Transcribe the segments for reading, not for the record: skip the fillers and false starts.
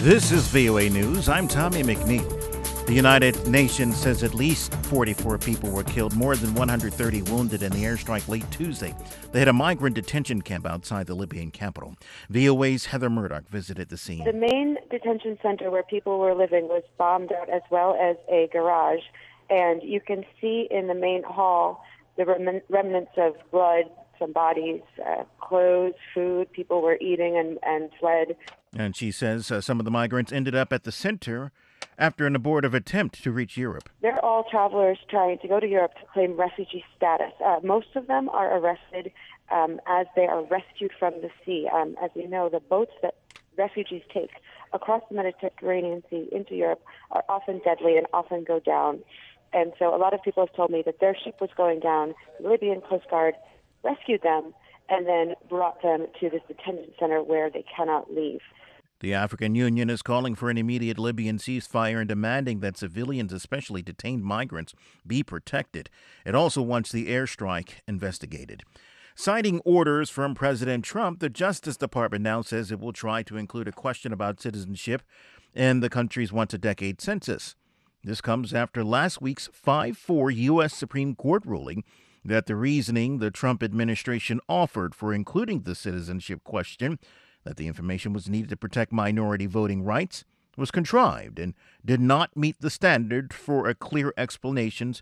This is VOA News. I'm Tommy McNeil. The United Nations says at least 44 people were killed, more than 130 wounded in the airstrike late Tuesday. They had a migrant detention camp outside the Libyan capital. VOA's Heather Murdoch visited the scene. The main detention center where people were living was bombed out, as well as a garage. And you can see in the main hall the remnants of blood, some bodies, clothes, food. People were eating and fled. And she says some of the migrants ended up at the center after an abortive attempt to reach Europe. They're all travelers trying to go to Europe to claim refugee status. Most of them are arrested as they are rescued from the sea. As we know, the boats that refugees take across the Mediterranean Sea into Europe are often deadly and often go down. And so a lot of people have told me that their ship was going down. The Libyan Coast Guard rescued them and then brought them to this detention center where they cannot leave. The African Union is calling for an immediate Libyan ceasefire and demanding that civilians, especially detained migrants, be protected. It also wants the airstrike investigated. Citing orders from President Trump, the Justice Department now says it will try to include a question about citizenship in the country's once-a-decade census. This comes after last week's 5-4 U.S. Supreme Court ruling that the reasoning the Trump administration offered for including the citizenship question, that the information was needed to protect minority voting rights, was contrived and did not meet the standard for a clear explanation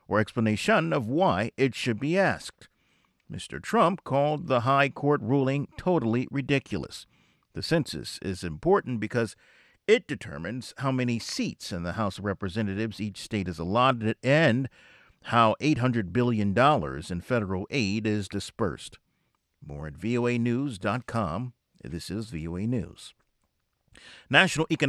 of why it should be asked. Mr. Trump called the high court ruling totally ridiculous. The census is important because it determines how many seats in the House of Representatives each state is allotted and how $800 billion in federal aid is dispersed. More at voanews.com. This is VOA News. National Economic